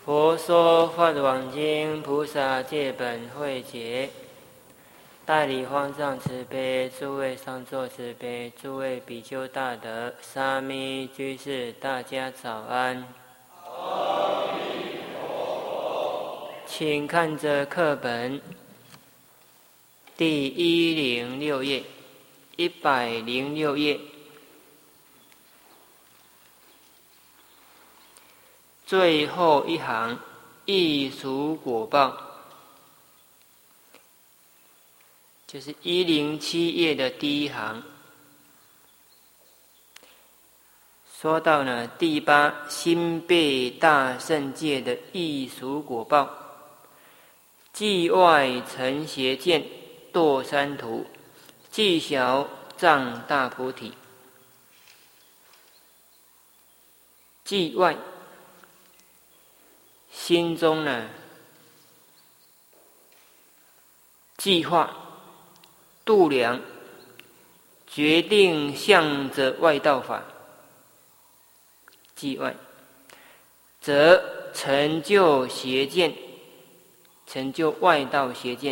佛说法王经，菩萨戒本会解。大理方丈慈悲，诸位上座慈悲，诸位比丘大德，沙弥居士，大家早安。 阿弥陀佛。 请看着课本第106页，106页。最后一行，异熟果报，就是107页的第一行。说到呢，第8心被大圣界的异熟果报，既外成邪见，堕三途，既小障大菩提。既外，心中呢，计划度量，决定向着外道法，计外，则成就邪见，成就外道邪见。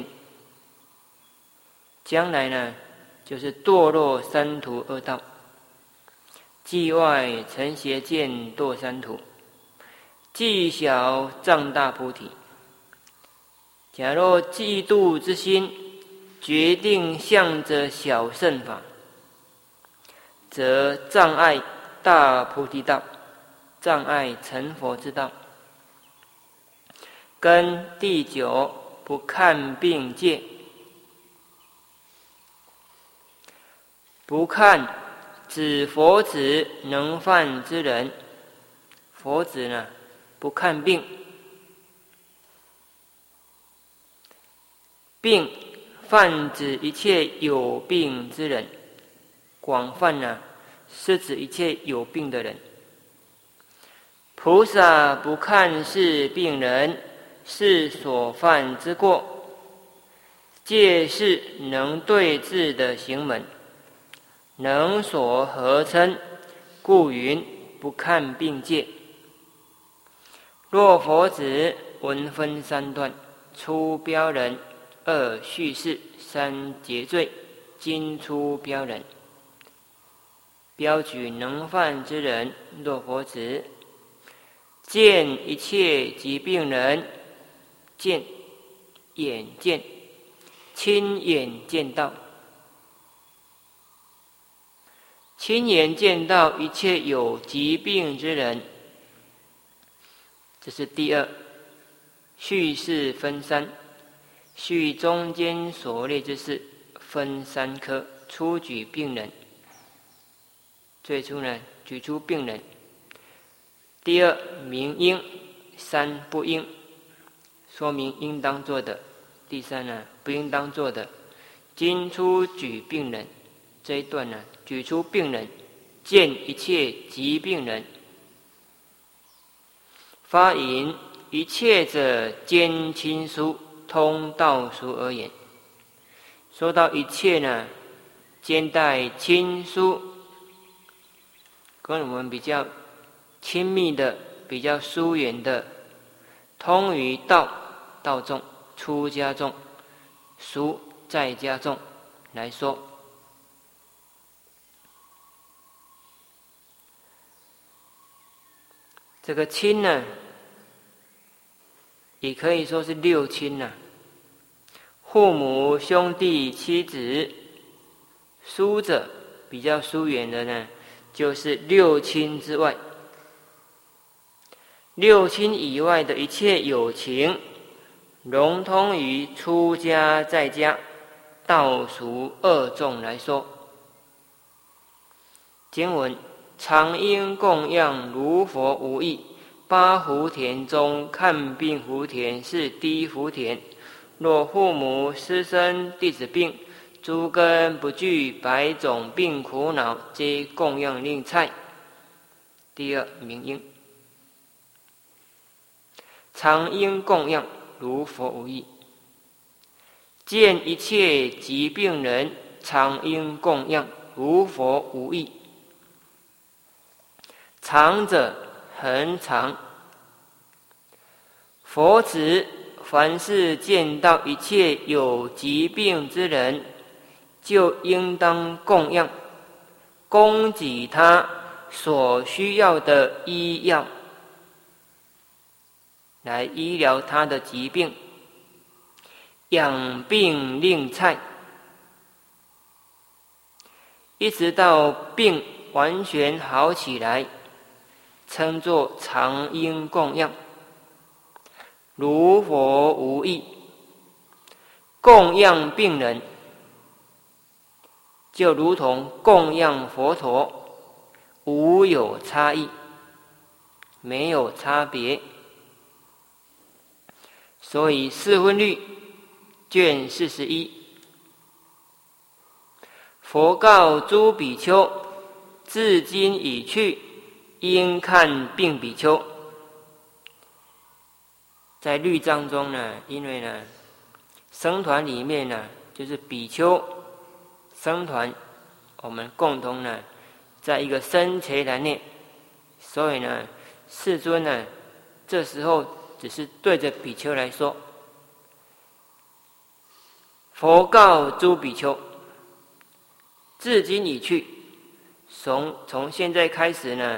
将来呢，就是堕落三途恶道。计外成邪见，堕三途。既小障大菩提。假若嫉妒之心决定向着小乘法，则障碍大菩提道，障碍成佛之道。跟第9不看病戒，不看指佛子能犯之人，佛子呢，不看病，病泛指一切有病之人，广泛呢，是指一切有病的人。菩萨不看是病人，是所犯之过，戒是能对治的行门，能所合称，故云不看病戒。若佛子文分3段：初标人、2叙事、3结罪。今初标人，标举能犯之人。若佛子见一切疾病人，见眼见，亲眼见到，亲眼见到一切有疾病之人。这是第2，叙事分3，叙中间所列之事，分3科。初举病人，最初呢，举出病人。第2明应，3不应，说明应当做的。第3呢，不应当做的。今初举病人，这一段呢，举出病人，见一切疾病人。发引一切者兼亲疏，通道疏而言。说到一切呢，兼带亲疏，跟我们比较亲密的、比较疏远的，通于道众、出家众、俗在家众来说。这个亲呢，也可以说是6亲呐，父母、兄弟、妻子。疏者比较疏远的呢，就是6亲之外。6亲以外的一切有情，融通于出家在家、道俗2众来说。经文：常应供养如佛无异。8福田中，看病福田是第一福田。若父母、师生、弟子病，诸根不具百种病苦恼，皆供养令菜。第2明应，常应供养如佛无异。见一切疾病人，常应供养如佛无异。常者恒常， 佛子凡是见到一切有疾病之人，就应当供养，供给他所需要的医药，来医疗他的疾病，养病令菜，一直到病完全好起来，称作常应供养，如佛无异。供养病人，就如同供养佛陀，无有差异，没有差别。所以四分律卷41，佛告诸比丘：至今已去，应看病比丘。在律章中呢，因为呢，僧团里面呢，就是比丘僧团，我们共同呢，在一个僧伽蓝内，所以呢，世尊呢，这时候只是对着比丘来说：佛告诸比丘，至今已去，从现在开始呢，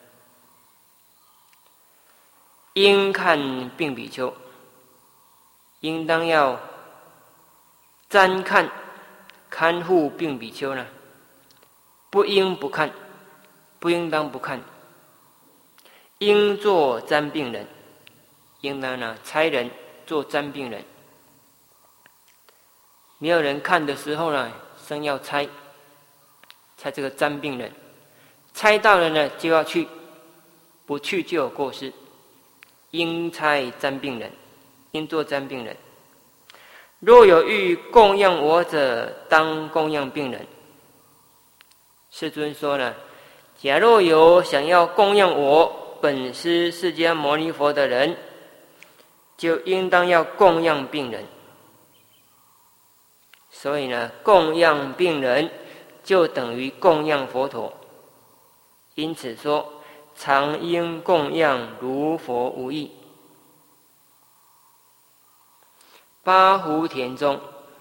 应看病比丘，应当要瞻看看护病比丘呢，不应不看，不应当不看，应做瞻病人，应当呢差人做瞻病人。没有人看的时候呢，生要差这个瞻病人，差到了呢就要去，不去就有过失，应差瞻病人，应做瞻病人。若有欲供养我者，当供养病人。世尊说了，假若有想要供养我本师释迦牟尼佛的人，就应当要供养病人。所以呢，供养病人就等于供养佛陀。因此说，常应供养，如佛无异。八福田中，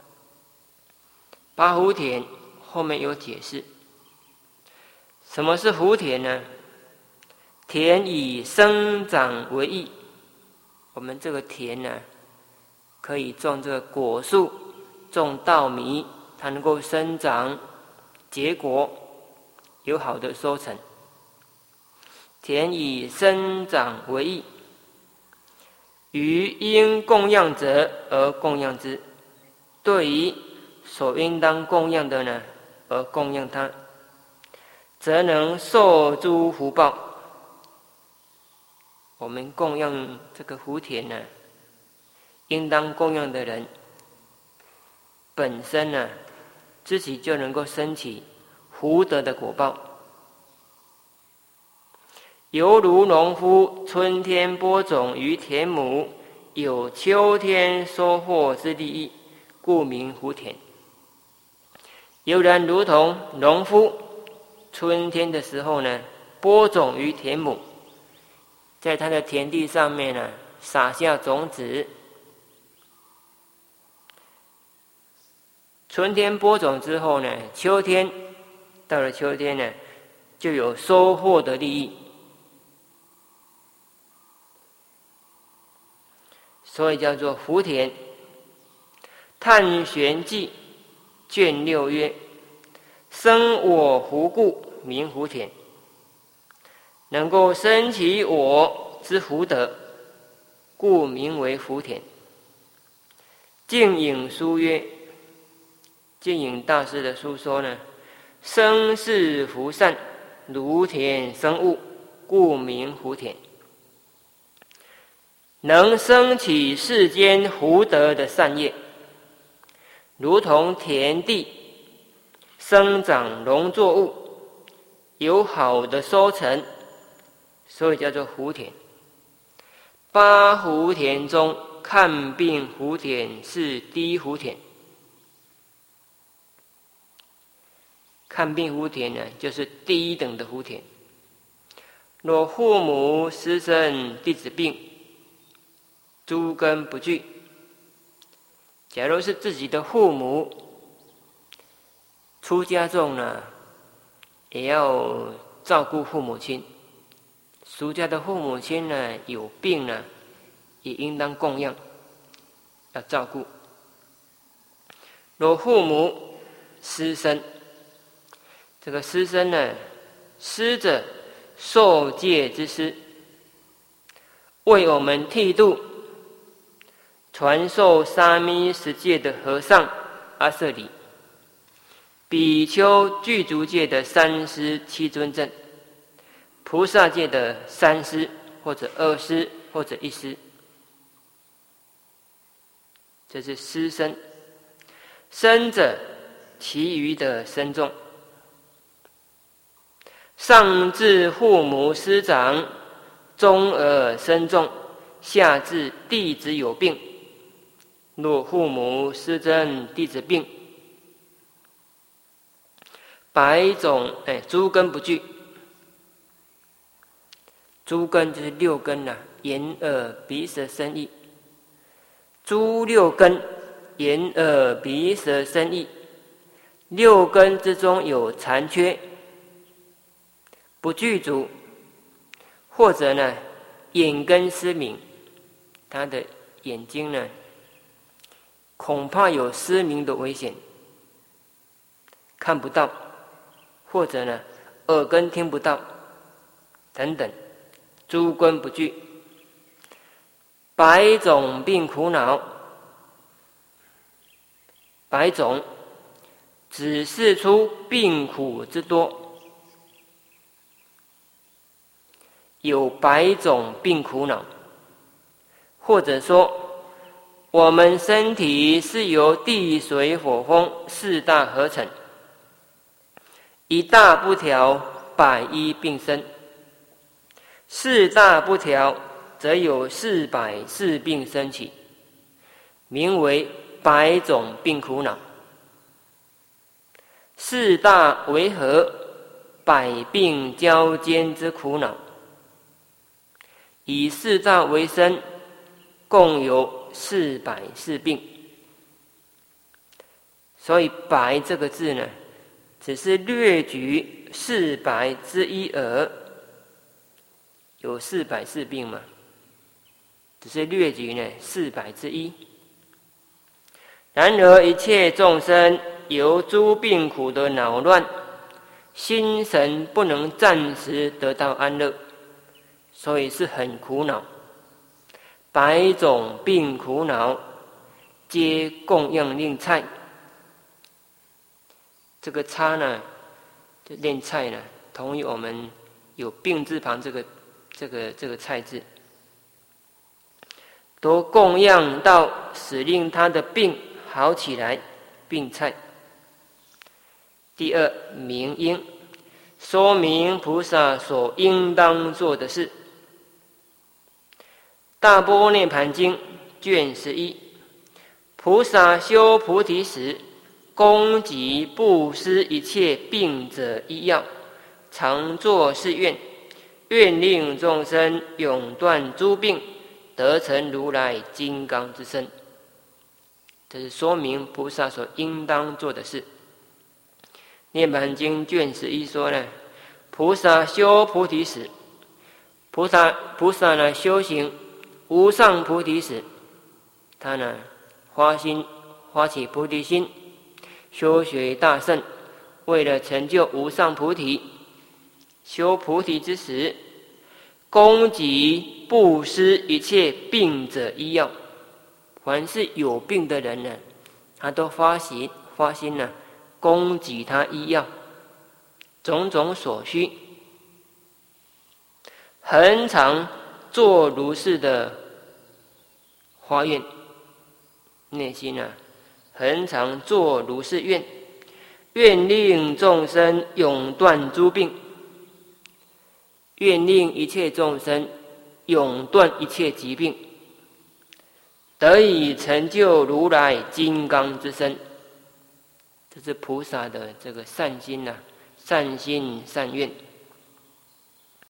八福田后面有解释。什么是福田呢？田以生长为义。我们这个田呢，可以种这个果树，种稻米，它能够生长结果，有好的收成。田以生长为义，于应供养者而供养之，对于所应当供养的呢，而供养他，则能受诸福报。我们供养这个福田呢，应当供养的人本身呢，自己就能够升起福德的果报。犹如农夫春天播种于田亩，有秋天收获之利益，故名福田。犹然如同农夫春天的时候呢，播种于田亩，在他的田地上面呢，撒下种子。春天播种之后呢，到了秋天呢，就有收获的利益。所以叫做福田。探玄记卷6曰：生我福故，名福田。能够生起我之福德，故名为福田。净影书曰，净影大师的书说呢，生是福善，如田生物，故名福田。能生起世间福德的善业，如同田地生长农作物，有好的收成，所以叫做福田。八福田中，看病福田是第一福田。看病福田呢，就是第一等的福田。若父母师生弟子病， 诸根不具。假如是自己的父母，出家众呢，也要照顾父母亲。俗家的父母亲呢，有病呢，也应当供养，要照顾。若父母师生，这个师生呢，师者受戒之师，为我们剃度传授沙弥十戒的和尚阿舍里，比丘具足戒的三师七尊正，菩萨戒的三师或者二师或者一师，这是师生。生者其余的生众，上至父母师长，中而生众，下至弟子有病。若父母师真弟子病，百种诸根不具。诸根就是六根呐，眼耳鼻舌身意。诸六根，眼耳鼻舌身意，六根之中有残缺，不具足，或者呢眼根失明，他的眼睛呢恐怕有失明的危险，看不到，或者呢耳根听不到等等，诸根不具。百种病苦恼，百种只示出病苦之多，有百种病苦恼。或者说我们身体是由地水火风四大合成，一大不调，百一病生，四大不调，则有440病生起，名为百种病苦恼。四大为合，百病交间之苦恼。以四大为身，共有440病。所以百这个字呢，只是略举400之一耳。有440病嘛，只是略举呢400之一。然而一切众生由诸病苦的恼乱，心神不能暂时得到安乐，所以是很苦恼。百种病苦恼，皆供养令菜。这个叉呢，就令菜呢，同于我们有病字旁这个菜字，都供养到使令他的病好起来，病菜。第二，明因，说明菩萨所应当做的事。大般涅盘经卷11，菩萨修菩提时，供给布施一切病者医药，常作是愿，愿令众生永断诸病，得成如来金刚之身。这是说明菩萨所应当做的事。涅盘经卷11说呢，菩萨修菩提时，菩萨呢修行无上菩提时，他呢发起菩提心，修学大乘，为了成就无上菩提，修菩提之时，供给布施一切病者医药。凡是有病的人呢，他都发心呢，供给他医药，种种所需，恒常做如是的发愿，内心啊，恒常做如是愿，愿令众生永断诸病，愿令一切众生永断一切疾病，得以成就如来金刚之身。这是菩萨的这个善心啊，善心善愿。